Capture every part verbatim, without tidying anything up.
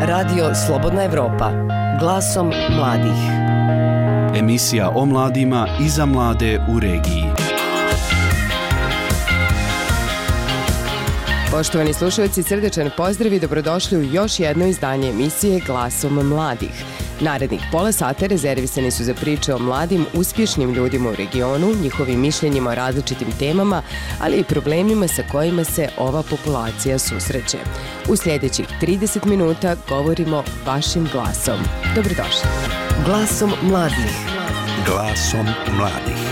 Radio Slobodna Evropa, glasom mladih. Emisija o mladima i za mlade u regiji. Poštovani slušalci, srdečan pozdrav i dobrodošli u još jedno izdanje emisije Glasom mladih. Narednih pola sata rezervisani su za priče o mladim, uspješnim ljudima u regionu, njihovim mišljenjima o različitim temama, ali i problemima sa kojima se ova populacija susreće. U sljedećih trideset minuta govorimo vašim glasom. Dobrodošli. Glasom mladih. Glasom mladih.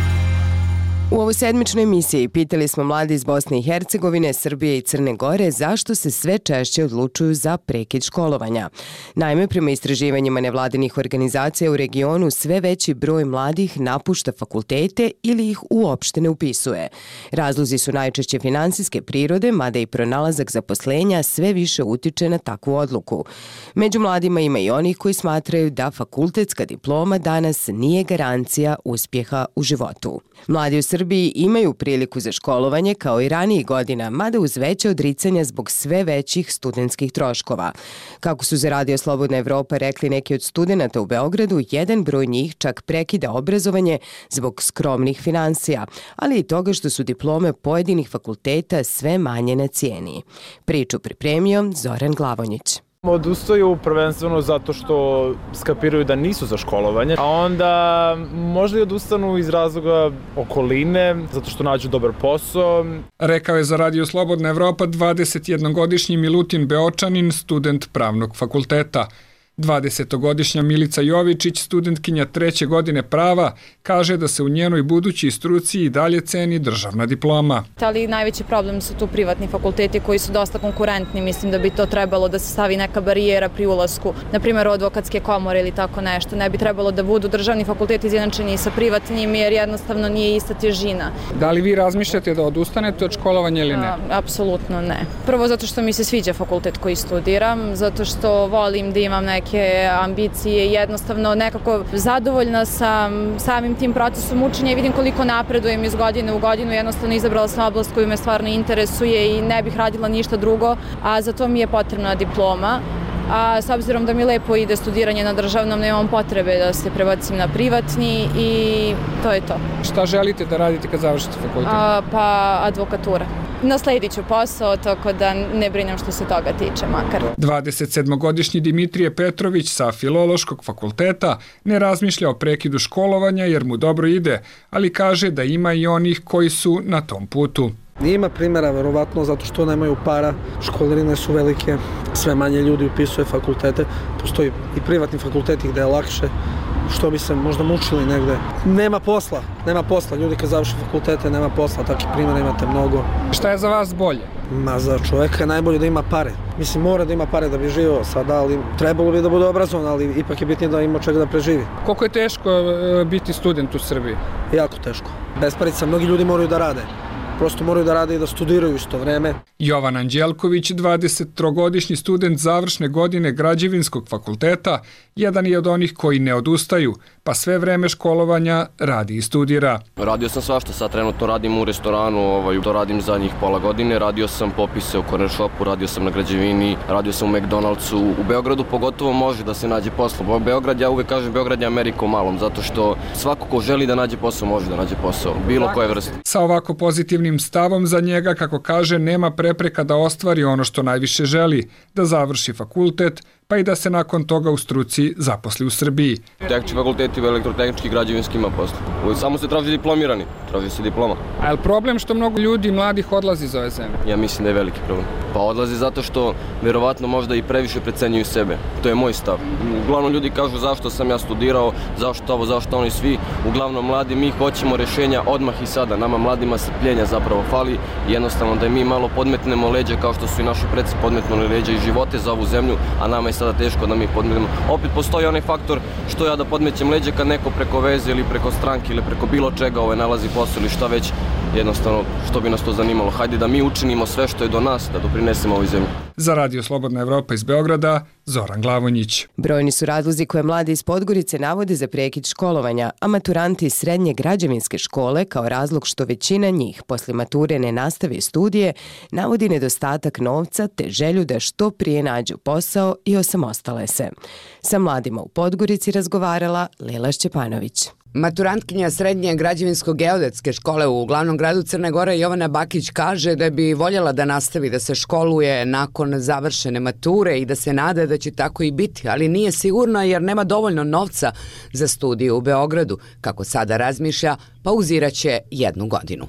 U ovoj sedmičnoj emisiji pitali smo mlade iz Bosne i Hercegovine, Srbije i Crne Gore zašto se sve češće odlučuju za prekid školovanja. Naime, prema istraživanjima nevladinih organizacija u regionu sve veći broj mladih napušta fakultete ili ih uopšte ne upisuje. Razlozi su najčešće finansijske prirode, mada i pronalazak zaposlenja sve više utiče na takvu odluku. Među mladima ima i onih koji smatraju da fakultetska diploma danas nije garancija uspjeha u životu. Mladi u Srbiji imaju priliku za školovanje kao i ranijih godina, mada uz veće odricanja zbog sve većih studentskih troškova. Kako su za Radio Slobodna Evropa rekli neki od studenata u Beogradu, jedan broj njih čak prekida obrazovanje zbog skromnih finansija, ali i toga što su diplome pojedinih fakulteta sve manje na cijeni. Priču pripremio Zoran Glavonjić. Odustaju prvenstveno zato što skapiraju da nisu za školovanje, a onda možda i odustanu iz razloga okoline, zato što nađu dobar posao. Rekao je za Radio Slobodna Evropa dvadesetjednogodišnji Milutin Beočanin, student pravnog fakulteta. dvadesetogodišnja Milica Jovičić, studentkinja treće godine prava, kaže da se u njenoj budućoj struci i dalje ceni državna diploma. Ali najveći problem su tu privatni fakulteti koji su dosta konkurentni. Mislim da bi to trebalo da se stavi neka barijera pri ulasku, na primjer advokatske komore ili tako nešto. Ne bi trebalo da budu državni fakulteti izjednačeni sa privatnim jer jednostavno nije ista težina. Da li vi razmišljate da odustanete od školovanja ili ne? A, apsolutno ne. Prvo zato što mi se sviđa fakultet koji studiram, zato što volim da imam neke ambicije, jednostavno nekako zadovoljna sam samim tim procesom učenja i vidim koliko napredujem iz godine u godinu. Jednostavno izabrala sam oblast koju me stvarno interesuje i ne bih radila ništa drugo, a za to mi je potrebna diploma. A s obzirom da mi lepo ide studiranje na državnom, nemam potrebe da se prebacim na privatni i to je to. Šta želite da radite kad završite fakultet? A, pa advokatura. Nasledit ću posao, tako da ne brinem što se toga tiče makar. dvadesetsedmogodišnji Dimitrije Petrović sa Filološkog fakulteta ne razmišlja o prekidu školovanja jer mu dobro ide, ali kaže da ima i onih koji su na tom putu. Ima primjera, verovatno, zato što nemaju para, školarine su velike, sve manje ljudi upisuje fakultete, postoji i privatni fakulteti gde je lakše, što bi se možda mučili negde. Nema posla, nema posla, ljudi kad završi fakultete nema posla, takih primjera imate mnogo. Šta je za vas bolje? Ma za čoveka je najbolje da ima pare. Mislim, mora da ima pare da bi živio sada, ali trebalo bi da bude obrazovan, ali ipak je bitnije da ima čega da preživi. Koliko je teško biti student u Srbiji? Jako teško. Besparica, mnogi ljudi moraju da rade. Prosto moraju da rade i da studiraju isto vreme. Jovan Anđelković, dvadesettrogodišnji student završne godine Građevinskog fakulteta, jedan je od onih koji ne odustaju, pa sve vreme školovanja radi i studira. Radio sam svašta, sad trenutno radim u restoranu, ovaj, to radim zadnjih pola godine, radio sam popise u corner shopu, radio sam na građevini, radio sam u McDonald'su. U Beogradu pogotovo može da se nađe posao. Beograd, ja uvek kažem, Beograd je Amerika u malom, zato što svako ko želi da nađe posao može da nađe posao, bilo koje vrste. Sa ovako pozitivnim stavom za njega, kako kaže, nema prepreka da ostvari ono što najviše želi, da završi fakultet, pa i da se nakon toga u struci zaposli u Srbiji. Tehnički fakulteti u elektrotehnički i građevinski ima posla. Samo se traži diplomirani, traži se diploma. A je li problem što mnogo ljudi mladih odlazi iz ove zemlje? Ja mislim da je veliki problem. Pa odlazi zato što verovatno možda i previše precenjuju sebe. To je moj stav. Uglavnom ljudi kažu zašto sam ja studirao, zašto ovo, zašto oni svi. Uglavnom mladi, mi hoćemo rešenja odmah i sada. Nama mladima strpljenja zapravo fali. Jednostavno da mi malo podmetnemo leđe kao što su i naši preci podmetnuli leđe i živote za ovu zemlju, a nama je sada teško da mi podmetimo. Opet postoji onaj faktor što ja da podmećem leđe kad neko preko veze ili preko stranke ili preko bilo čega ovaj, nalazi posao ili šta već, jednostavno što bi nas to zanimalo. Hajde da mi učinimo sve što je do nas, da doprinesemo ovoj zemlji. Za Radio Slobodna Evropa iz Beograda, Zoran Glavonjić. Brojni su razlozi koje mladi iz Podgorice navode za prekid školovanja, a maturanti iz srednje građevinske škole kao razlog što većina njih posle mature ne nastavi studije, navodi nedostatak novca te želju da što prije nađu posao i osamostale se. Sa mladima u Podgorici razgovarala Lila Šćepanović. Maturantkinja srednje građevinsko-geodetske škole u glavnom gradu Crne Gore Jovana Bakić kaže da bi voljela da nastavi da se školuje nakon završene mature i da se nada da će tako i biti, ali nije sigurna jer nema dovoljno novca za studije u Beogradu. Kako sada razmišlja, pauziraće jednu godinu.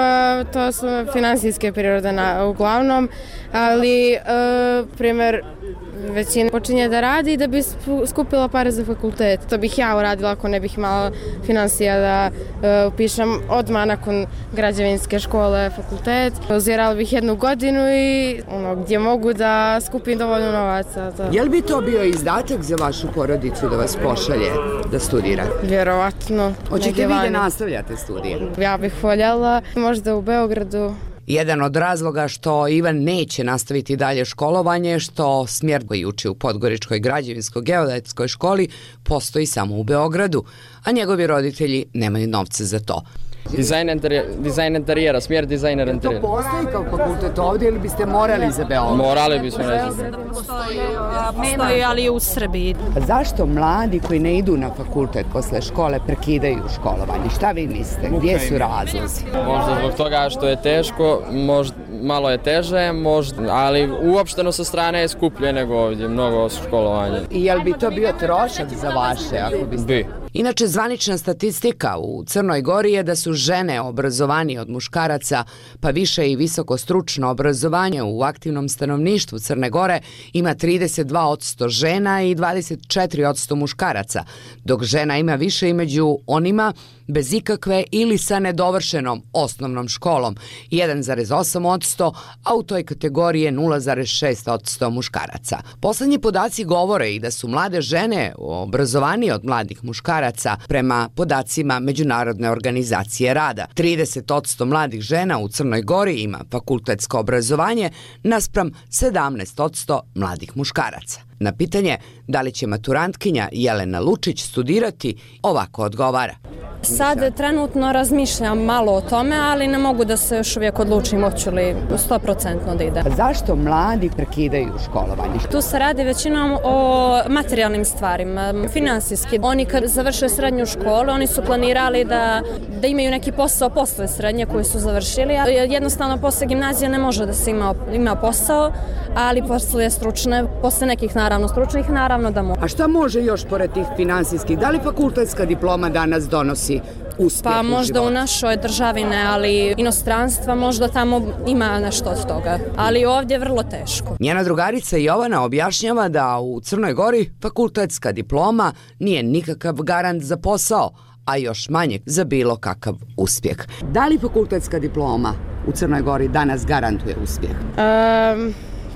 To su finansijske prirode na, uglavnom, ali e, primjer većina počinje da radi da bi skupila pare za fakultet. To bih ja uradila ako ne bih imala finansija da e, upišem odmah nakon građevinske škole fakultet. Pauzirala bih jednu godinu i ono, gdje mogu da skupim dovoljno novaca. To. Je li bi to bio izdatak za vašu porodicu da vas pošalje da studirate? Vjerovatno. Hoćete vi da nastavljate studije? Ja bih voljela, možda u Beogradu. Jedan od razloga što Ivan neće nastaviti dalje školovanje je što smjer koji uči u Podgoričkoj građevinsko-geodetskoj školi postoji samo u Beogradu, a njegovi roditelji nemaju novca za to. Dizajn, dizajn interijera, smjer dizajner interijera. To postoji kao fakultet ovdje ili biste morali za Beograd? Morali bismo, ne znam. Postoji, postoji, ali i u Srbiji. Zašto mladi koji ne idu na fakultet posle škole prekidaju školovanje? Šta vi mislite? Gdje su razlozi? Možda zbog toga što je teško, možda malo je teže, možda, ali uopšteno sa strane je skuplje nego ovdje, mnogo školovanja. I jel bi to bio trošak za vaše? Ako biste... Bi. Inače, zvanična statistika u Crnoj Gori je da su žene obrazovanije od muškaraca, pa više i visoko stručno obrazovanje u aktivnom stanovništvu Crne Gore ima trideset dva posto žena i dvadeset četiri posto muškaraca, dok žena ima više i među onima bez ikakve ili sa nedovršenom osnovnom školom, jedan zarez osam posto, a u toj kategoriji je nula zarez šest posto muškaraca. Poslednji podaci govore i da su mlade žene obrazovanije od mladih muškaraca prema podacima Međunarodne organizacije rada. trideset posto mladih žena u Crnoj Gori ima fakultetsko obrazovanje naspram sedamnaest posto mladih muškaraca. Na pitanje da li će maturantkinja Jelena Lučić studirati, ovako odgovara. Sad trenutno razmišljam malo o tome, ali ne mogu da se još uvijek odlučim hoću li sto posto da ide. Zašto mladi prekidaju školovanje? Tu se radi većinom o materijalnim stvarima, finansijski. Oni kad završe srednju školu, oni su planirali da, da imaju neki posao posle srednje koji su završili. Jednostavno posle gimnazije ne može da se ima, ima posao, ali posle stručne, posle nekih naravno stručnih, naravno da može. A šta može još pored tih finansijskih? Da li fakultetska diploma danas donosi uspjeh pa u možda životu? U našoj državi ne, ali inostranstva možda tamo ima nešto od toga, ali ovdje je vrlo teško. Njena drugarica Jovana objašnjava da u Crnoj Gori fakultetska diploma nije nikakav garant za posao, a još manje za bilo kakav uspjeh. Da li fakultetska diploma u Crnoj Gori danas garantuje uspjeh? Um...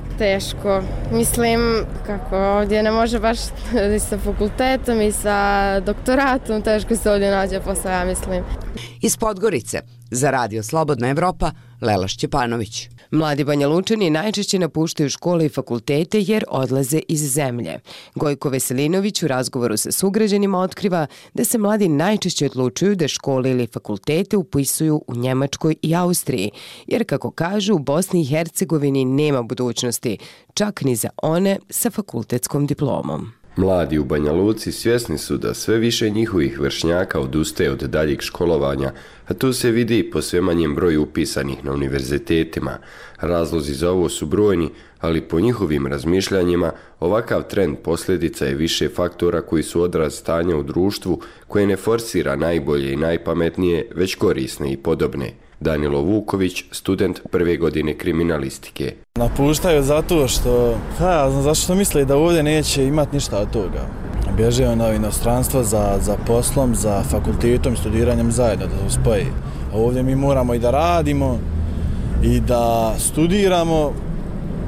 Teško. Mislim, kako ovdje ne može baš i sa fakultetom i sa doktoratom, teško se ovdje nađe posao, ja mislim. Iz Podgorice, za Radio Slobodna Evropa, Lela Šćepanović. Mladi Banja Lučani najčešće napuštaju škole i fakultete jer odlaze iz zemlje. Gojko Veselinović u razgovoru sa sugrađanima otkriva da se mladi najčešće odlučuju da škole ili fakultete upisuju u Njemačkoj i Austriji, jer kako kažu u Bosni i Hercegovini nema budućnosti, čak ni za one sa fakultetskom diplomom. Mladi u Banja Luci svjesni su da sve više njihovih vršnjaka odustaje od daljeg školovanja, a to se vidi po sve manjem broju upisanih na univerzitetima. Razlozi za ovo su brojni, ali po njihovim razmišljanjima ovakav trend posljedica je više faktora koji su odraz stanja u društvu koje ne forsira najbolje i najpametnije, već korisne i podobne. Danilo Vuković, student prve godine kriminalistike. Napuštaju zato što, ja znam zašto misle da ovdje neće imati ništa od toga. Bježe na inostranstvo za, za poslom, za fakultetom i studiranjem zajedno da se spoji. A ovdje mi moramo i da radimo i da studiramo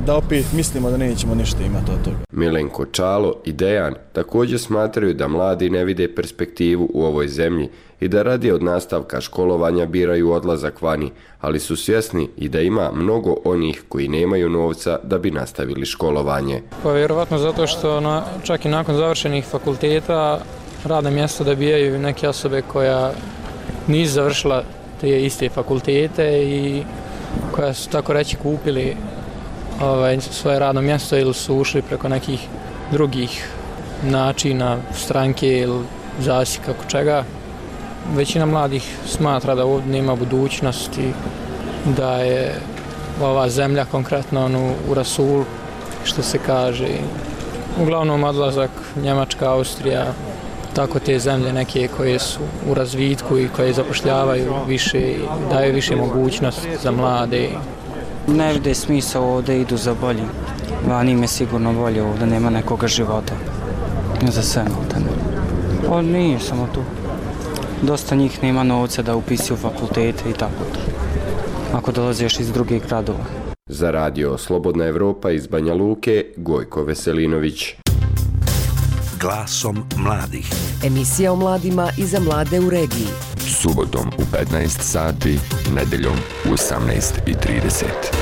da opet mislimo da nećemo ništa imati od toga. Milenko Čalo i Dejan također smatraju da mladi ne vide perspektivu u ovoj zemlji i da radi od nastavka školovanja biraju odlazak vani, ali su svjesni i da ima mnogo onih koji nemaju novca da bi nastavili školovanje. Pa vjerovatno zato što na, čak i nakon završenih fakulteta radna mjesta dobijaju neke osobe koja nisu završila te iste fakultete i koja su tako reći kupili ovaj, svoje radno mjesto ili su ušli preko nekih drugih načina, stranke ili zasi kako čega. Većina mladih smatra da ovdje nema budućnosti, da je ova zemlja konkretno ono, u rasulu, što se kaže. Uglavnom odlazak Njemačka, Austrija, tako te zemlje neke koje su u razvitku i koje zapošljavaju više i daju više mogućnost za mlade. Ne vide smisao ovdje, idu za boljim. Vani im je sigurno bolje, ovdje nema nekoga života. Za sve maltene. O, nije samo tu. Dosta njih nema novca da upisuju fakultete i tako to. Ako dolaziš iz drugih gradova. Za radio Slobodna Evropa iz Banja Luke, Gojko Veselinović. Glasom mladih. Emisija o mladima i za mlade u regiji. Subotom u petnaest sati, nedeljom u osamnaest i trideset.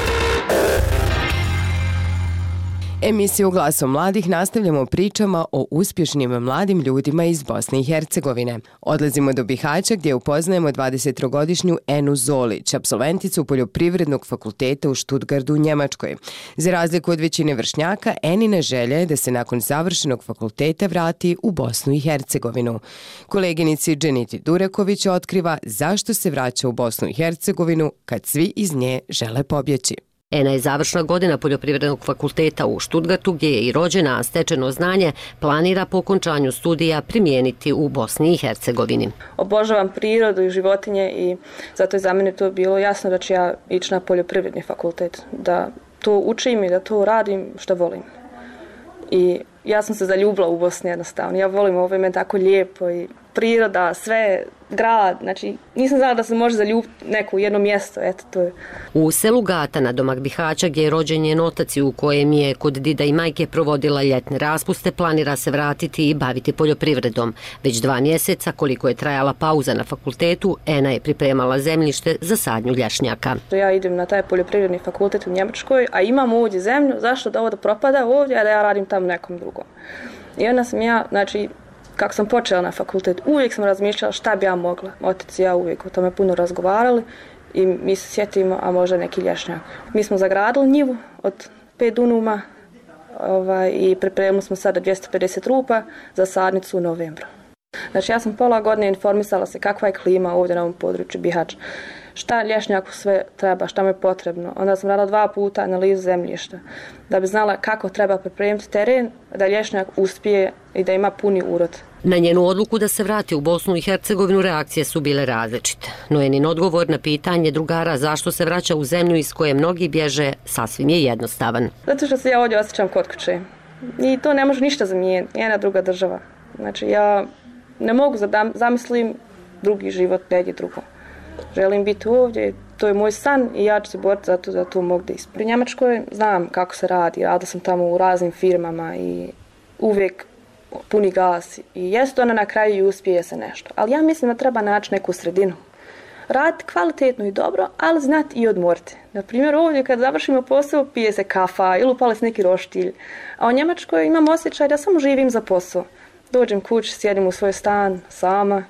Emisiju Glasom mladih nastavljamo pričama o uspješnim mladim ljudima iz Bosne i Hercegovine. Odlazimo do Bihaća gdje upoznajemo dvadesettrogodišnju Enu Zolić, apsolventicu Poljoprivrednog fakulteta u Stuttgartu u Njemačkoj. Za razliku od većine vršnjaka, Enina želja je da se nakon završenog fakulteta vrati u Bosnu i Hercegovinu. Koleginici Dženiti Dureković otkriva zašto se vraća u Bosnu i Hercegovinu kad svi iz nje žele pobjeći. Ena je završna godina Poljoprivrednog fakulteta u Stuttgartu gdje je i rođena, a stečeno znanje planira po okončanju studija primijeniti u Bosni i Hercegovini. Obožavam prirodu i životinje i zato je za mene to bilo jasno da ću ja ići na Poljoprivredni fakultet, da to učim i da to radim što volim. I ja sam se zaljubila u Bosni jednostavno. Ja volim ovo ime tako lijepo i priroda, sve, grad, znači nisam znala da se može zaljubiti neko u jedno mjesto, eto to je. U selu Gata na domak Bihaća gdje je rođen njen otac i u kojem je kod dida i majke provodila ljetne raspuste, planira se vratiti i baviti poljoprivredom. Već dva mjeseca, koliko je trajala pauza na fakultetu, Ena je pripremala zemljište za sadnju lješnjaka. Ja idem na taj poljoprivredni fakultet u Njemačkoj, a imam ovdje zemlju, zašto da ovo da propada ovdje, a da ja radim tamo nekom drugom. I onda sam ja, znači, kako sam počela na fakultet, uvijek sam razmišljala šta bi ja mogla. Otac i ja uvijek o tome puno razgovarali i mi se sjetimo, a možda neki lješnjak. Mi smo zagradili njivu od pet dunuma ovaj, i pripremili smo sada dvjesto pedeset rupa za sadnicu u novembru. Znači ja sam pola godine informisala se kakva je klima ovdje na ovom području Bihaća. Šta lješnjaku sve treba, šta mu je potrebno. Onda sam radila dva puta analizu zemljišta da bi znala kako treba pripremiti teren da lješnjak uspije i da ima puni urod. Na njenu odluku da se vrati u Bosnu i Hercegovinu reakcije su bile različite. No Enin odgovor na pitanje drugara zašto se vraća u zemlju iz koje mnogi bježe sasvim je jednostavan. Zato što se ja ovdje osjećam kod kuće. I to ne može ništa zamijeniti, jedna druga država. Znači ja ne mogu zamislim drugi život negdje drugo. Želim biti ovdje, to je moj san i ja ću se boriti za to da to mogu da ispunim. U Njemačkoj znam kako se radi, radila sam tamo u raznim firmama i uvijek puni gas i jest ona na kraju i uspije se nešto. Ali ja mislim da treba naći neku sredinu. Raditi kvalitetno i dobro, ali znati i odmoriti. Na primjer ovdje kad završimo posao pije se kafa ili upali se neki roštilj. A u Njemačkoj imam osjećaj da samo živim za posao. Dođem kući, sjedim u svoj stan sama.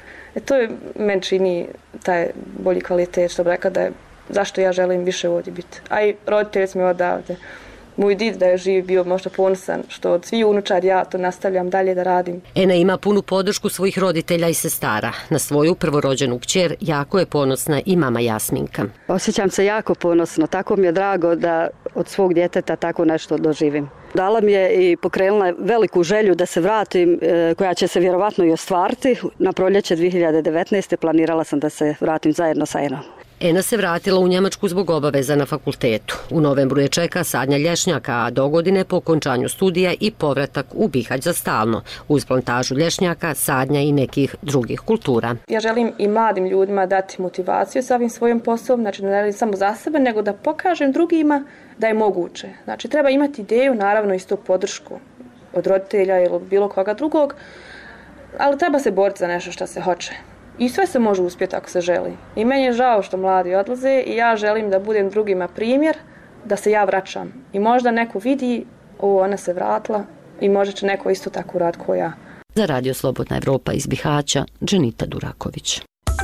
E to je meni čini taj bolji kvalitet, što bi rekao da je zašto ja želim više ovdje biti. A i roditelji su mi odavde. Moj did da je živ bio možda ponosan što od svih unučad ja to nastavljam dalje da radim. Ena ima punu podršku svojih roditelja i sestara. Na svoju prvorođenu kćer jako je ponosna i mama Jasminka. Osjećam se jako ponosno, tako mi je drago da od svog djeteta tako nešto doživim. Dala mi je i pokrenula veliku želju da se vratim, koja će se vjerovatno i ostvariti. Na proljeće dvije hiljade devetnaeste planirala sam da se vratim zajedno sa Enom. Ena se vratila u Njemačku zbog obaveza na fakultetu. U novembru je čeka sadnja lješnjaka, a do godine po okončanju studija i povratak u Bihać za stalno, uz plantažu lješnjaka, sadnja i nekih drugih kultura. Ja želim i mladim ljudima dati motivaciju sa ovim svojim poslom, znači ne radim samo za sebe, nego da pokažem drugima da je moguće. Znači treba imati ideju, naravno isto podršku od roditelja ili od bilo koga drugog, ali treba se boriti za nešto što se hoće. I sve se može uspjeti ako se želi. I meni je žao što mladi odlaze i ja želim da budem drugima primjer, da se ja vraćam. I možda neko vidi, o, ona se vratila i možda će neko isto tako uraditi kao ja. Za Radio Slobodna Evropa iz Bihaća, Dženita Duraković.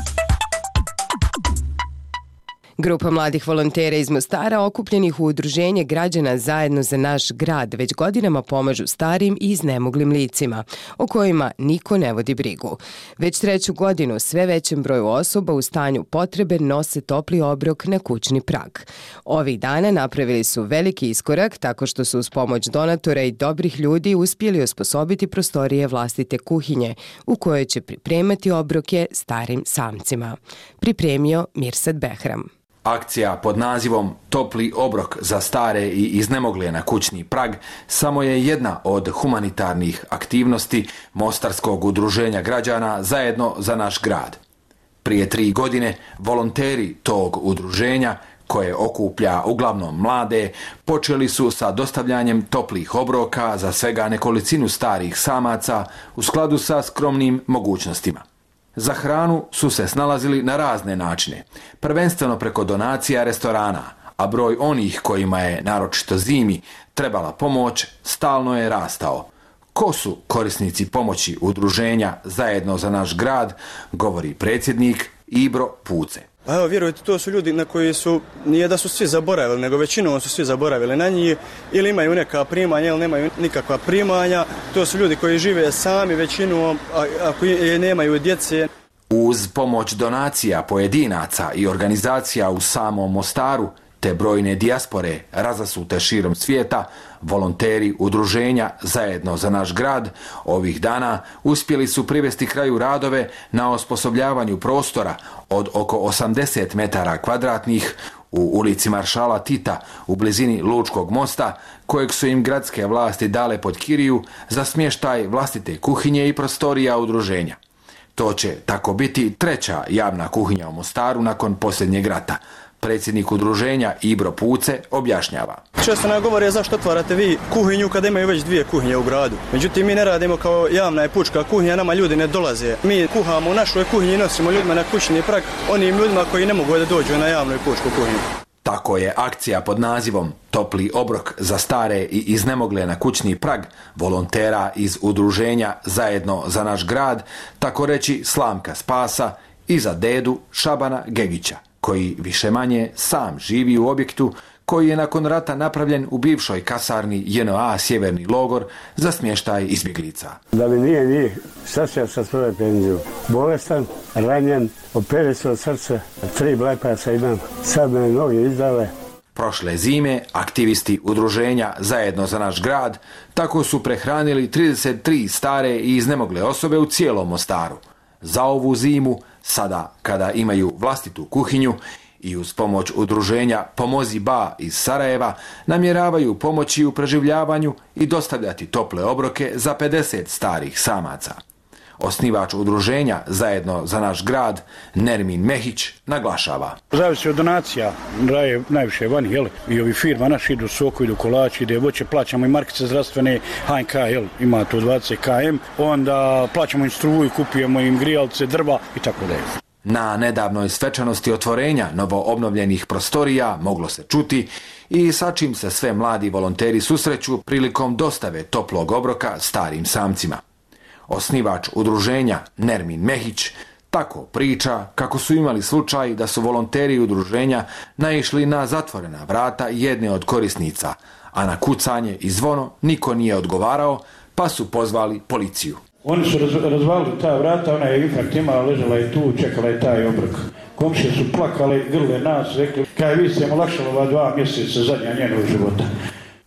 Grupa mladih volontera iz Mostara okupljenih u udruženje građana Zajedno za naš grad već godinama pomažu starim i iznemoglim licima, o kojima niko ne vodi brigu. Već treću godinu sve većem broju osoba u stanju potrebe nose topli obrok na kućni prag. Ovih dana napravili su veliki iskorak tako što su uz pomoć donatora i dobrih ljudi uspjeli osposobiti prostorije vlastite kuhinje u kojoj će pripremati obroke starim samcima. Pripremio Mirsad Behram. Akcija pod nazivom Topli obrok za stare i iznemogle na kućni prag samo je jedna od humanitarnih aktivnosti Mostarskog udruženja građana Zajedno za naš grad. Prije tri godine volonteri tog udruženja, koje okuplja uglavnom mlade, počeli su sa dostavljanjem toplih obroka za svega nekolicinu starih samaca u skladu sa skromnim mogućnostima. Za hranu su se snalazili na razne načine, prvenstveno preko donacija restorana, a broj onih kojima je, naročito zimi, trebala pomoć, stalno je rastao. Ko su korisnici pomoći udruženja Zajedno za naš grad, govori predsjednik Ibro Puce. Pa evo, vjerujte, to su ljudi na koji su, nije da su svi zaboravili, nego većinom su svi zaboravili na njih, ili imaju neka primanja, ili nemaju nikakva primanja. To su ljudi koji žive sami većinom, ako nemaju djece. Uz pomoć donacija pojedinaca i organizacija u samom Mostaru, te brojne dijaspore razasute širom svijeta, volonteri udruženja Zajedno za naš grad ovih dana uspjeli su privesti kraju radove na osposobljavanju prostora od oko osamdeset metara kvadratnih u ulici Maršala Tita u blizini Lučkog mosta, kojeg su im gradske vlasti dale pod kiriju za smještaj vlastite kuhinje i prostorija udruženja. To će tako biti treća javna kuhinja u Mostaru nakon posljednjeg rata. Predsjednik udruženja Ibro Puce objašnjava. Često nam govore zašto otvarate vi kuhinju kada imaju već dvije kuhinje u gradu. Međutim, mi ne radimo kao javna i pučka kuhinja, nama ljudi ne dolaze. Mi kuhamo u našoj kuhinji i nosimo ljudima na kućni prag, onim ljudima koji ne mogu da dođu na javnu i pučku kuhinju. Tako je akcija pod nazivom Topli obrok za stare i iznemogle na kućni prag volontera iz udruženja Zajedno za naš grad, tako reći slamka spasa, i za dedu Šabana Gegića, koji više manje sam živi u objektu koji je nakon rata napravljen u bivšoj kasarni J N A Sjeverni logor za smještaj izbjeglica. Da mi nije njih, sad ću ja sa svoje penziju. Bolestan, ranjen, operiran od srca, tri bypassa imam, sad me noge izdale. Prošle zime aktivisti udruženja Zajedno za naš grad tako su prehranili trideset tri stare i iznemogle osobe u cijelom Mostaru. Za ovu zimu, sada kada imaju vlastitu kuhinju i uz pomoć udruženja Pomozi Ba iz Sarajeva, namjeravaju pomoći u preživljavanju i dostavljati tople obroke za pedeset starih samaca. Osnivač udruženja Zajedno za naš grad, Nermin Mehić, naglašava. Zavisi od donacija, daje najviše vani, jel? I ovi firma naši idu soku, idu kolači, ide voće, plaćamo i markice zdravstvene, H N K, jel? Ima to dvadeset kilometara, onda plaćamo im struju, kupujemo im grijalce, drva i tako dalje. Na nedavnoj svečanosti otvorenja novo obnovljenih prostorija moglo se čuti i sa čim se sve mladi volonteri susreću prilikom dostave toplog obroka starim samcima. Osnivač udruženja Nermin Mehić tako priča kako su imali slučaj da su volonteri udruženja naišli na zatvorena vrata jedne od korisnica, a na kucanje i zvono niko nije odgovarao, pa su pozvali policiju. Oni su raz, razvalili ta vrata, ona je infarkt imala, ležala je tu, čekala je taj obrok. Komšije su plakale, grle nas, rekli, kaj vi ste im olakšali ova dva mjeseca zadnja njenog života.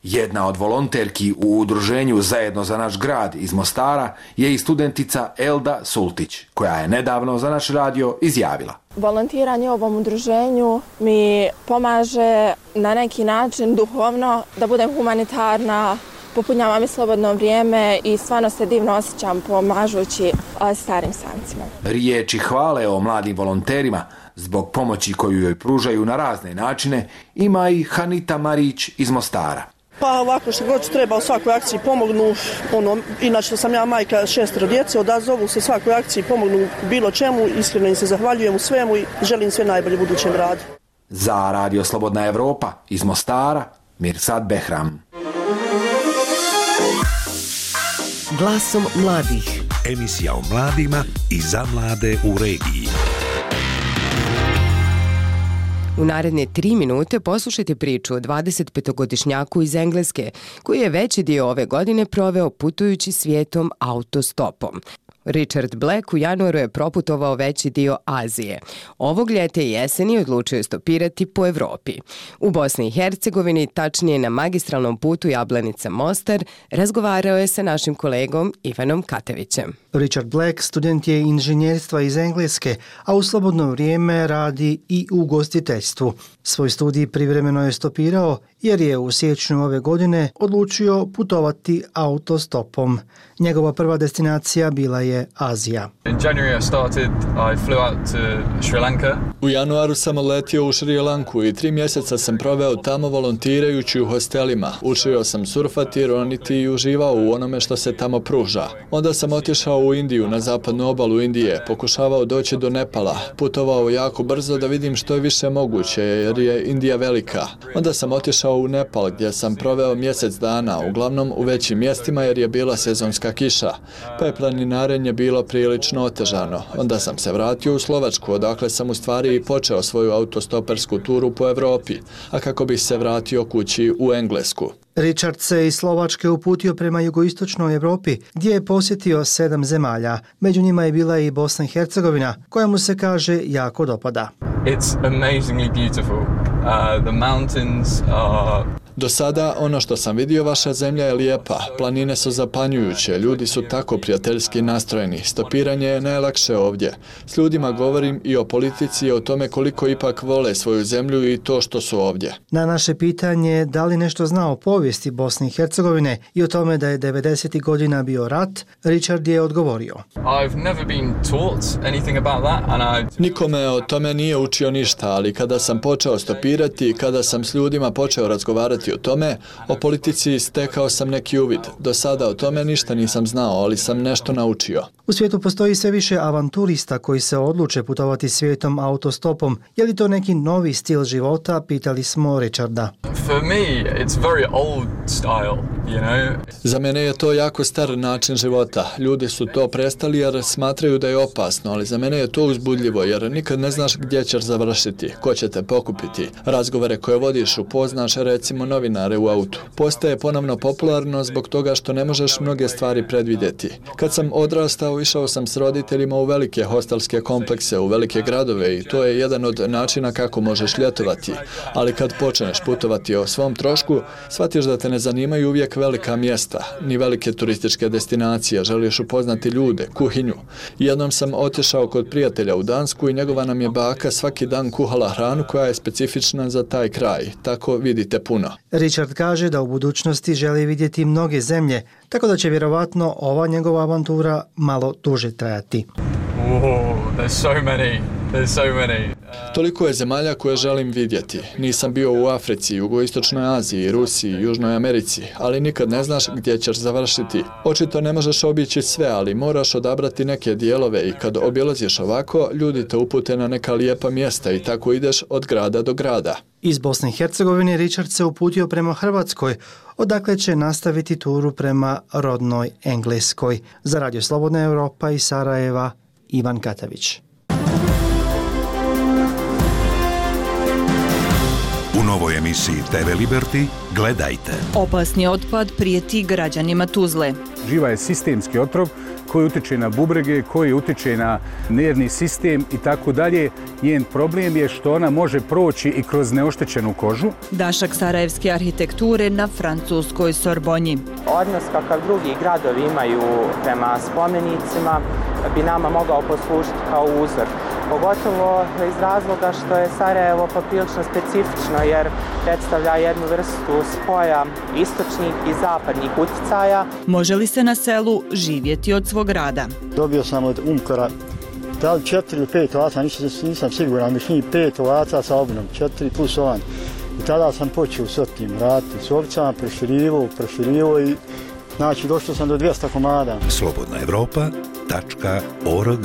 Jedna od volonterki u udruženju Zajedno za naš grad iz Mostara je i studentica Elda Sultić, koja je nedavno za naš radio izjavila. Volontiranje u ovom udruženju mi pomaže na neki način duhovno da budem humanitarna, popunjava mi slobodno vrijeme i stvarno se divno osjećam pomažući starim samcima. Riječi hvale o mladim volonterima zbog pomoći koju joj pružaju na razne načine ima i Hanita Marić iz Mostara. Pa ovako što god treba u svakoj akciji pomognu, ono, inače sam ja majka šestero djece, odazovu se svakoj akciji, pomognu bilo čemu, iskreno im se zahvaljujem u svemu i želim sve najbolje u budućem radu. Za Radio Slobodna Evropa iz Mostara, Mirsad Behram. Glasom mladih. Emisija o mladima i za mlade u regiji. U naredne tri minute poslušajte priču o dvadesetpetogodišnjaku iz Engleske, koji je veći dio ove godine proveo putujući svijetom autostopom. Richard Black u januaru je proputovao veći dio Azije. Ovog ljeta i jeseni odlučio je stopirati po Evropi. U Bosni i Hercegovini, tačnije na magistralnom putu Jablanica-Mostar, razgovarao je sa našim kolegom Ivanom Katevićem. Richard Black student je inženjerstva iz Engleske, a u slobodno vrijeme radi i u ugostiteljstvu. Svoj studij privremeno je stopirao jer je u siječnju ove godine odlučio putovati autostopom. Njegova prva destinacija bila je Azija. U januaru sam odletio u Šri Lanku i tri mjeseca sam proveo tamo volontirajući u hostelima. Učio sam surfati, roniti i uživao u onome što se tamo pruža. Onda sam otišao u Indiju, na zapadnu obalu Indije, pokušavao doći do Nepala, putovao jako brzo da vidim što je više moguće jer je Indija velika. Onda sam otišao u Nepal gdje sam proveo mjesec dana, uglavnom u većim mjestima jer je bila sezonska kiša, pa je planinarenje bilo prilično otežano. Onda sam se vratio u Slovačku, odakle sam u stvari i počeo svoju autostopersku turu po Evropi, a kako bih se vratio kući u Englesku. Richard se iz Slovačke uputio prema jugoistočnoj Evropi, gdje je posjetio sedam zemalja. Među njima je bila i Bosna i Hercegovina, koja mu se kaže jako dopada. It's amazingly beautiful. Uh, the mountains are... Do sada, ono što sam vidio, vaša zemlja je lijepa, planine su zapanjujuće, ljudi su tako prijateljski nastrojeni, stopiranje je najlakše ovdje. S ljudima govorim i o politici i o tome koliko ipak vole svoju zemlju i to što su ovdje. Na naše pitanje da li nešto zna o povijesti Bosne i Hercegovine i o tome da je devedesetih godina bio rat, Richard je odgovorio. I've never been taught anything about that and I... Nikome o tome nije učio ništa, ali kada sam počeo stopirati, kada sam s ljudima počeo razgovarati o tome, o politici stekao sam neki uvid. Do sada o tome ništa nisam znao, ali sam nešto naučio. U svijetu postoji sve više avanturista koji se odluče putovati svijetom autostopom. Je li to neki novi stil života? Pitali smo Richarda. For me, it's very old style, you know. Za mene je to jako star način života. Ljudi su to prestali jer smatraju da je opasno, ali za mene je to uzbudljivo jer nikad ne znaš gdje ćeš završiti, ko će te pokupiti. Razgovore koje vodiš upoznaš recimo novinare u autu. Postaje ponovno popularno zbog toga što ne možeš mnoge stvari predvidjeti. Kad sam odrastao, išao sam s roditeljima u velike hostelske komplekse, u velike gradove i to je jedan od načina kako možeš ljetovati. Ali kad počneš putovati o svom trošku, shvatiš da te ne zanimaju uvijek velika mjesta, ni velike turističke destinacije, želiš upoznati ljude, kuhinju. Jednom sam otišao kod prijatelja u Dansku i njegova nam je baka svaki dan kuhala hranu koja je specifična za taj kraj. Tako vidite puno. Richard kaže da u budućnosti želi vidjeti mnoge zemlje, tako da će vjerovatno ova njegova avantura malo duže trajati. Whoa, there's so many. There's so many. Toliko je zemalja koje želim vidjeti. Nisam bio u Africi, Jugoistočnoj Aziji, Rusiji, Južnoj Americi, ali nikad ne znaš gdje ćeš završiti. Očito ne možeš obići sve, ali moraš odabrati neke dijelove i kad obilaziš ovako, ljudi te upute na neka lijepa mjesta i tako ideš od grada do grada. Iz Bosne i Hercegovine Richard se uputio prema Hrvatskoj, odakle će nastaviti turu prema rodnoj Engleskoj. Za Radio Slobodna Evropa iz Sarajeva, Ivan Katavić. U novoj emisiji te ve Liberty gledajte. Opasni otpad prijeti građanima Tuzle. Živa je sistemski otrov koji utiče na bubrege, koji utiče na nervni sistem i tako dalje. Njen problem je što ona može proći i kroz neoštećenu kožu. Dašak sarajevske arhitekture na francuskoj Sorbonji. Odnos kakav drugi gradovi imaju prema spomenicima bi nama mogao poslužiti kao uzor. Pogotovo iz razloga što je Sarajevo poprilično specifično jer predstavlja jednu vrstu spoja istočnih i zapadnih utjecaja. Može li se na selu živjeti od svog rada? Dobio sam od Umkora da li četiri ili pet ovaca, nisam, nisam siguran, mislim pet ovaca sa obnom, četiri plus ovan. I tada sam počeo s tim raditi s ovcama, preširivo, preširivo i znači došao sam do dvjesto komada. slobodna evropa tačka org.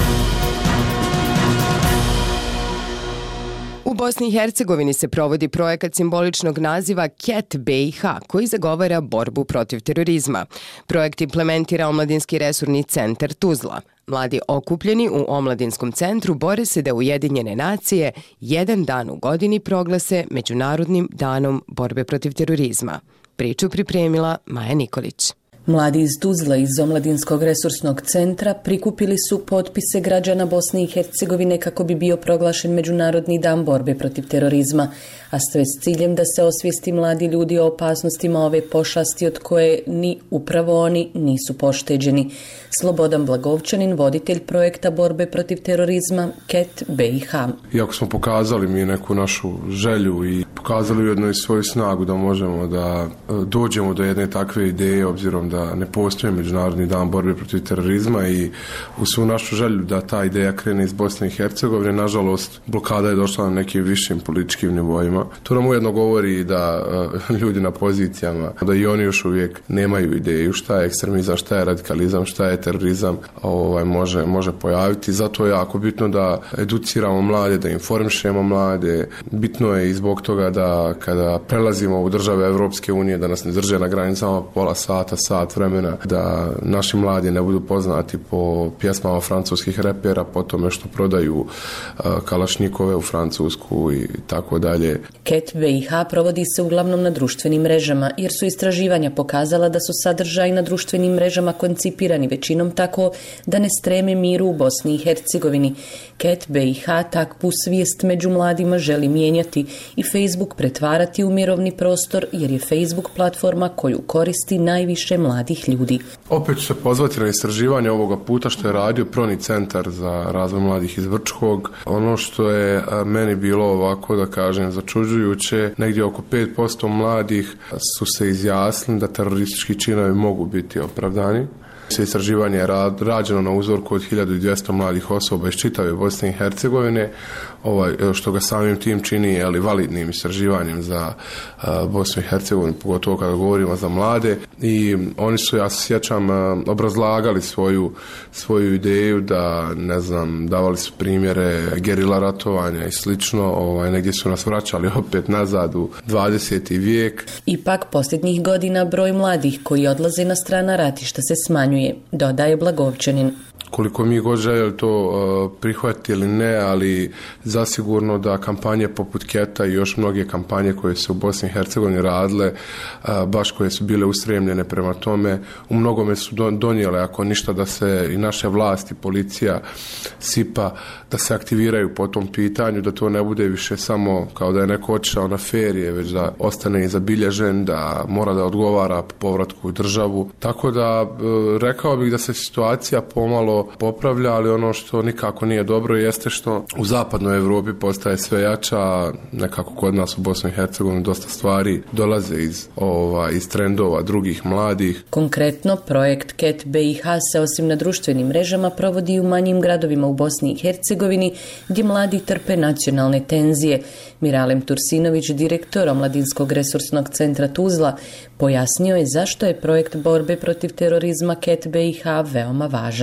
U Bosni i Hercegovini se provodi projekat simboličnog naziva C E T B i H, koji zagovara borbu protiv terorizma. Projekt implementira Omladinski resurni centar Tuzla. Mladi okupljeni u Omladinskom centru bore se da Ujedinjene nacije jedan dan u godini proglase Međunarodnim danom borbe protiv terorizma. Priču pripremila Maja Nikolić. Mladi iz Tuzla iz Omladinskog resursnog centra prikupili su potpise građana Bosne i Hercegovine kako bi bio proglašen Međunarodni dan borbe protiv terorizma, a sve s ciljem da se osvijesti mladi ljudi o opasnostima ove pošasti od koje ni upravo oni nisu pošteđeni. Slobodan Blagovčanin, voditelj projekta borbe protiv terorizma C E T B i H. Iako smo pokazali mi neku našu želju i pokazali ujedno i svoju snagu da možemo da dođemo do jedne takve ideje, obzirom da ne postoji Međunarodni dan borbe protiv terorizma, i u svu našu želju da ta ideja krene iz Bosne i Hercegovine, nažalost blokada je došla na nekim višim političkim nivoima. To nam ujedno govori da uh, ljudi na pozicijama, da i oni još uvijek nemaju ideju šta je ekstremizam, šta je radikalizam, šta je terorizam, ovaj, može, može pojaviti. Zato je jako bitno da educiramo mlade, da informišemo mlade. Bitno je i zbog toga da kada prelazimo u države Evropske unije, da nas ne drže na granicama pola sata, sat vremena, da naši mladi ne budu poznati po pjesmama francuskih repera, po tome što prodaju uh, kalašnjikove u Francusku i tako dalje. C E T B i H provodi se uglavnom na društvenim mrežama, jer su istraživanja pokazala da su sadržaji na društvenim mrežama koncipirani većinom tako da ne streme miru u Bosni i Hercegovini. C E T B i H takvu svijest među mladima želi mijenjati i Facebook pretvarati u mirovni prostor, jer je Facebook platforma koju koristi najviše mladih ljudi. Opet ću se pozvati na istraživanje ovoga puta što je radio Proni centar za razvoj mladih iz Vrčkog. Ono što je meni bilo ovako, da kažem, začuđujuće, negdje oko pet posto mladih su se izjasnili da teroristički činovi mogu biti opravdani. Istraživanje je rađeno na uzorku od hiljadu dvjesto mladih osoba iz čitave Bosne i Hercegovine, ovaj, što ga samim tim čini ali validnim istraživanjem za uh, Bosnu i Hercegovinu, pogotovo kada govorimo za mlade. I oni su, ja se sjećam, uh, obrazlagali svoju, svoju ideju da, ne znam, davali su primjere gerila ratovanja i slično, ovaj, negdje su nas vraćali opet nazad u dvadeseti vijek. Ipak, posljednjih godina broj mladih koji odlaze na strana ratišta se smanjuje, dodaje Blagovčanin. Koliko mi god željeli to uh, prihvatiti ili ne, ali zasigurno da kampanje poput Keta i još mnoge kampanje koje su u Bosni i Hercegovini radile, uh, baš koje su bile ustremljene prema tome, u mnogome su donijele, ako ništa, da se i naše vlasti, policija, SIPA, da se aktiviraju po tom pitanju, da to ne bude više samo kao da je neko otišao na ferije, već da ostane i zabilježen, da mora da odgovara po povratku u državu. Tako da uh, rekao bih da se situacija pomalo popravlja, ali ono što nikako nije dobro jeste što u zapadnoj Evropi postaje sve jača, nekako kod nas u Bosni i Hercegovini dosta stvari dolaze iz, ova, iz trendova drugih mladih. Konkretno, projekt C E T B i H se osim na društvenim mrežama provodi u manjim gradovima u Bosni i Hercegovini gdje mladi trpe nacionalne tenzije. Miralem Tursinović, direktor Omladinskog resursnog centra Tuzla, pojasnio je zašto je projekt borbe protiv terorizma C E T B i H veoma važan.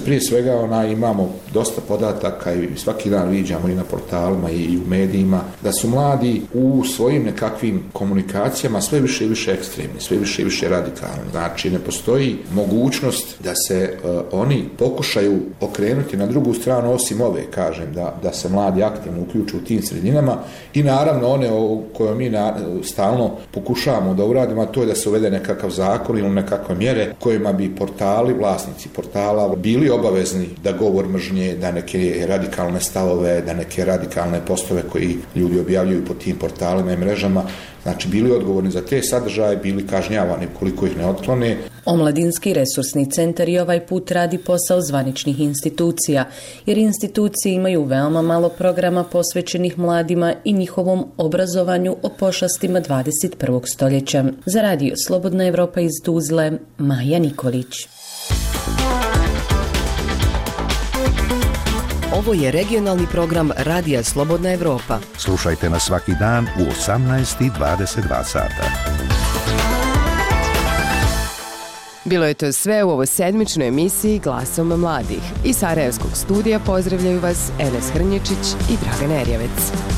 prije svega ona, imamo dosta podataka i svaki dan viđamo i na portalima i u medijima da su mladi u svojim nekakvim komunikacijama sve više i više ekstremni, sve više i više radikalni. Znači ne postoji mogućnost da se uh, oni pokušaju okrenuti na drugu stranu osim ove, kažem, da, da se mladi aktivno uključuju u tim sredinama i naravno one o koje mi na, stalno pokušavamo da uradimo, a to je da se uvede nekakav zakon ili nekakve mjere kojima bi portali, vlasnici portala bili obavezni da govor mržnje, da neke radikalne stavove, da neke radikalne postove koji ljudi objavljuju po tim portalima i mrežama, znači bili odgovorni za te sadržaje, bili kažnjavani koliko ih ne otklone. Omladinski resursni centar i ovaj put radi posao zvaničnih institucija, jer institucije imaju veoma malo programa posvećenih mladima i njihovom obrazovanju o pošastima dvadeset prvog stoljeća. Za radio Slobodna Evropa iz Tuzle, Maja Nikolić. Ovo je regionalni program Radija Slobodna Evropa. Slušajte nas svaki dan u osamnaest i dvadeset dva sata. Bilo je to sve u ovoj sedmičnoj emisiji Glasom mladih. Iz Sarajevskog studija pozdravljaju vas Enes Hrnječić i Dragan Erjevec.